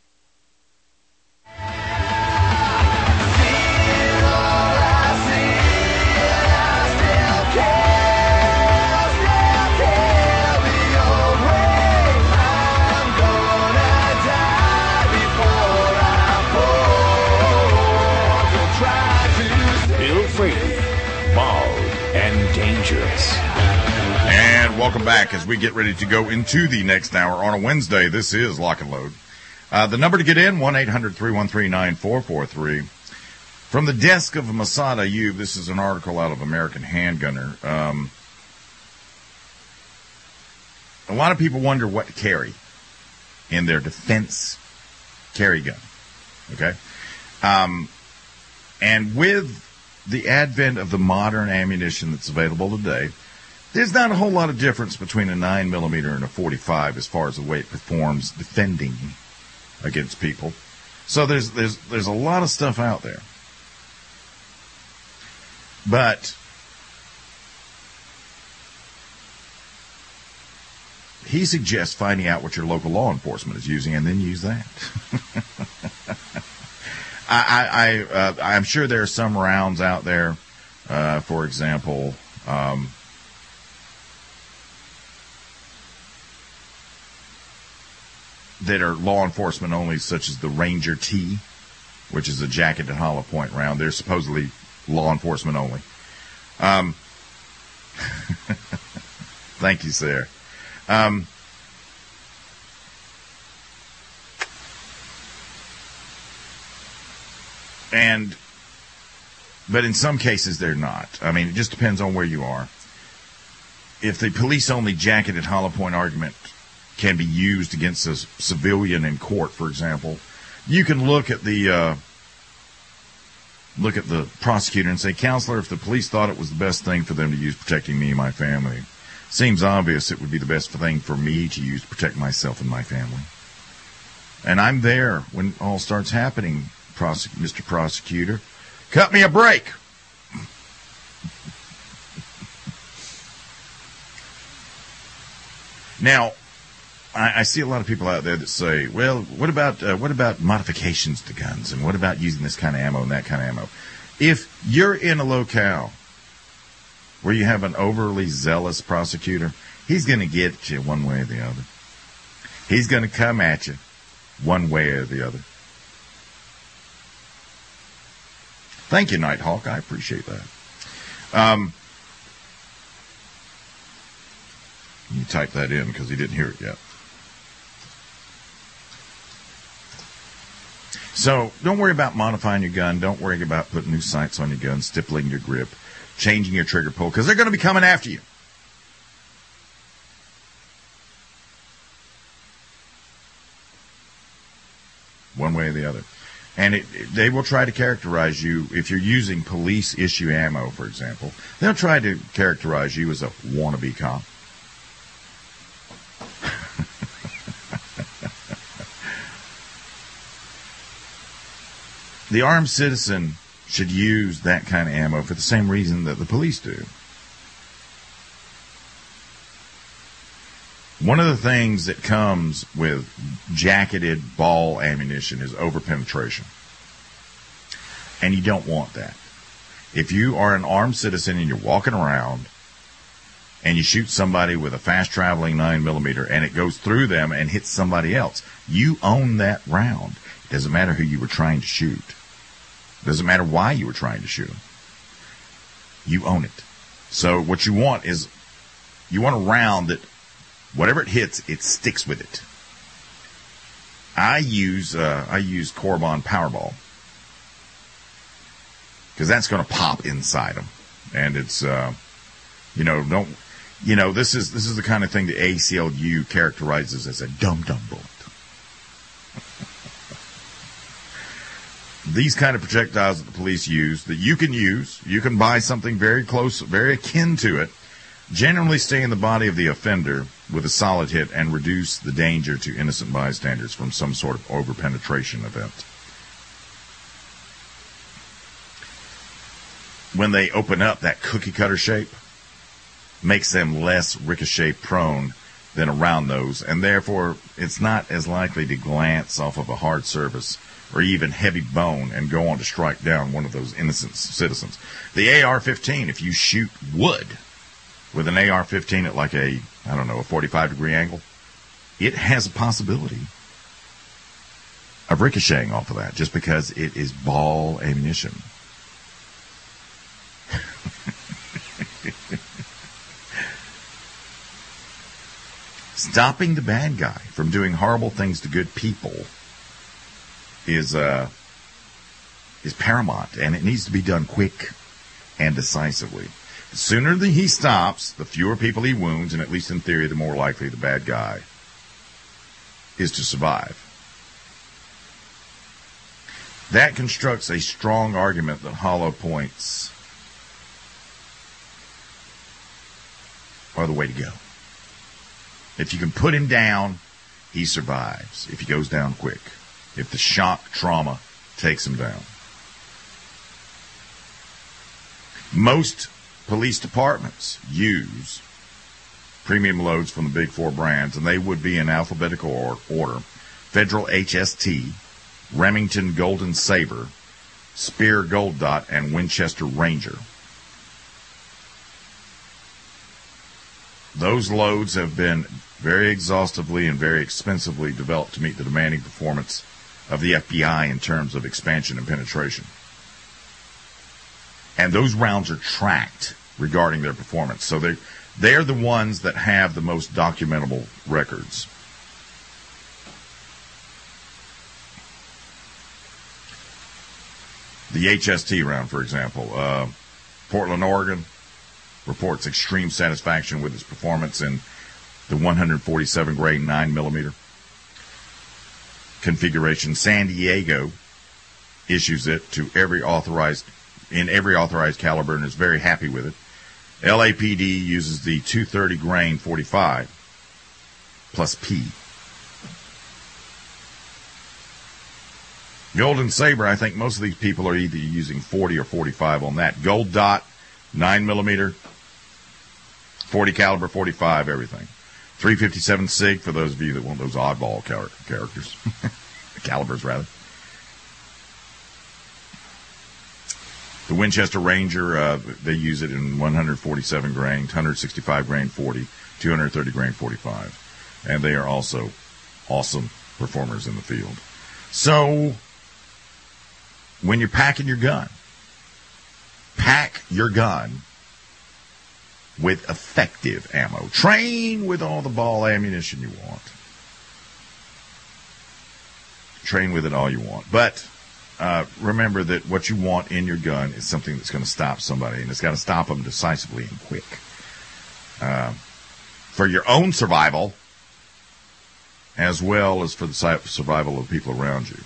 And welcome back as we get ready to go into the next hour on a Wednesday. This is Lock and Load. Uh, the number to get in, one eight hundred, three one three, nine four four three. From the desk of Massad Ayub, this is an article out of American Handgunner. Um, a lot of people wonder what to carry in their defense carry gun. Okay? Um, and with the advent of the modern ammunition that's available today, there's not a whole lot of difference between a nine millimeter and a forty-five as far as the way it performs defending against people. So there's there's there's a lot of stuff out there. But he suggests finding out what your local law enforcement is using and then use that. I, I, uh, I'm sure there are some rounds out there, uh, for example, um, that are law enforcement only, such as the Ranger T, which is a jacketed hollow point round. They're supposedly law enforcement only. Um, thank you, Sarah. Um, And, but in some cases they're not. I mean, it just depends on where you are. If the police-only jacketed hollow point argument can be used against a civilian in court, for example, you can look at the uh, look at the prosecutor and say, "Counselor, if the police thought it was the best thing for them to use protecting me and my family, seems obvious it would be the best thing for me to use to protect myself and my family. And I'm there when all starts happening." Prosec- Mister Prosecutor, cut me a break. Now, I, I see a lot of people out there that say, well, what about uh, what about modifications to guns, and what about using this kind of ammo and that kind of ammo? If you're in a locale where you have an overly zealous prosecutor, he's going to get you one way or the other. He's going to come at you one way or the other. Thank you, Nighthawk. I appreciate that. Um, you type that in because he didn't hear it yet. So don't worry about modifying your gun. Don't worry about putting new sights on your gun, stippling your grip, changing your trigger pull, because they're going to be coming after you. One way or the other. And it, it, they will try to characterize you, if you're using police-issue ammo, for example, they'll try to characterize you as a wannabe cop. The armed citizen should use that kind of ammo for the same reason that the police do. One of the things that comes with jacketed ball ammunition is overpenetration. And you don't want that. If you are an armed citizen and you're walking around and you shoot somebody with a fast-traveling nine millimeter and it goes through them and hits somebody else, you own that round. It doesn't matter who you were trying to shoot. It doesn't matter why you were trying to shoot them. You own it. So what you want is, you want a round that whatever it hits, it sticks with it. I use uh, I use Corbon Powerball because that's going to pop inside them, and it's uh, you know don't you know this is this is the kind of thing the A C L U characterizes as a dum dum bullet. These kind of projectiles that the police use, that you can use, you can buy something very close, very akin to it, generally stay in the body of the offender with a solid hit and reduce the danger to innocent bystanders from some sort of overpenetration event. When they open up, that cookie cutter shape makes them less ricochet prone than a round nose, and therefore it's not as likely to glance off of a hard surface or even heavy bone and go on to strike down one of those innocent citizens. The A R fifteen, if you shoot wood with an A R fifteen at like a, I don't know, a forty-five degree angle, it has a possibility of ricocheting off of that just because it is ball ammunition. Stopping the bad guy from doing horrible things to good people is uh, is paramount, and it needs to be done quick and decisively. The sooner that he stops, the fewer people he wounds, and at least in theory, the more likely the bad guy is to survive. That constructs a strong argument that hollow points are the way to go. If you can put him down, he survives. If he goes down quick. If the shock trauma takes him down. Most police departments use premium loads from the big four brands, and they would be in alphabetical order: Federal H S T, Remington Golden Saber, Speer Gold Dot, and Winchester Ranger. Those loads have been very exhaustively and very expensively developed to meet the demanding performance of the F B I in terms of expansion and penetration. And those rounds are tracked regarding their performance. So they're, they're the ones that have the most documentable records. The H S T round, for example, uh, Portland, Oregon, reports extreme satisfaction with its performance in the one forty-seven grade nine millimeter configuration. San Diego issues it to every authorized in every authorized caliber and is very happy with it. L A P D uses the two thirty grain forty-five plus P. Golden Saber, I think most of these people are either using forty or forty-five on that. Gold Dot, nine millimeter, forty caliber, forty-five, everything. three fifty-seven SIG for those of you that want those oddball cal- characters. Calibers, rather. The Winchester Ranger, uh, they use it in one forty-seven grain, one sixty-five grain forty, two thirty grain forty-five. And they are also awesome performers in the field. So, when you're packing your gun, pack your gun with effective ammo. Train with all the ball ammunition you want. Train with it all you want. But uh, remember that what you want in your gun is something that's going to stop somebody, and it's got to stop them decisively and quick. Uh, for your own survival, as well as for the survival of people around you.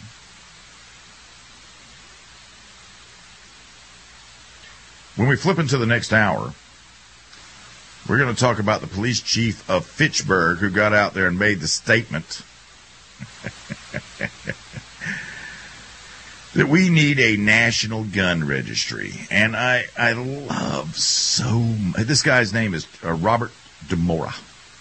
When we flip into the next hour, we're going to talk about the police chief of Fitchburg who got out there and made the statement that we need a national gun registry. And I, I love so much. This guy's name is uh, Robert DeMora.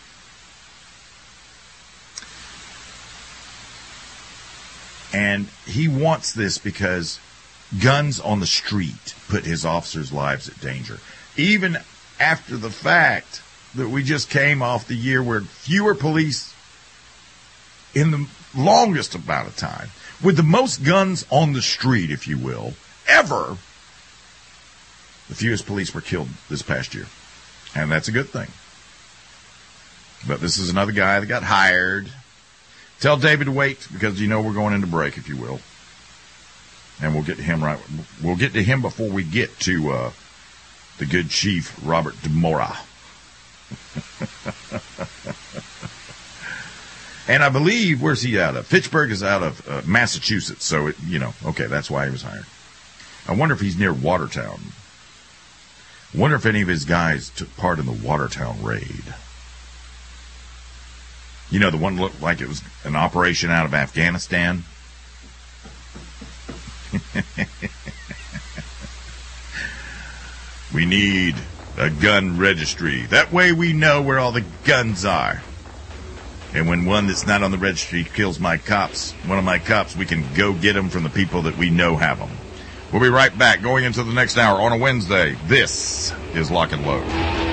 And he wants this because guns on the street put his officers' lives at danger. Even after the fact that we just came off the year where fewer police in the longest amount of time, with the most guns on the street, if you will, ever, the fewest police were killed this past year. And that's a good thing. But this is another guy that got hired. Tell David to wait, because you know we're going into break, if you will. And we'll get to him right. We'll get to him before we get to uh, the good chief, Robert DeMora. And I believe, where's he out of? Fitchburg is out of uh, Massachusetts. So, it, you know, okay, that's why he was hired. I wonder if he's near Watertown. I wonder if any of his guys took part in the Watertown raid. You know, the one looked like it was an operation out of Afghanistan. We need a gun registry. That way we know where all the guns are. And when one that's not on the registry kills my cops, one of my cops, we can go get them from the people that we know have them. We'll be right back going into the next hour on a Wednesday. This is Lock and Load.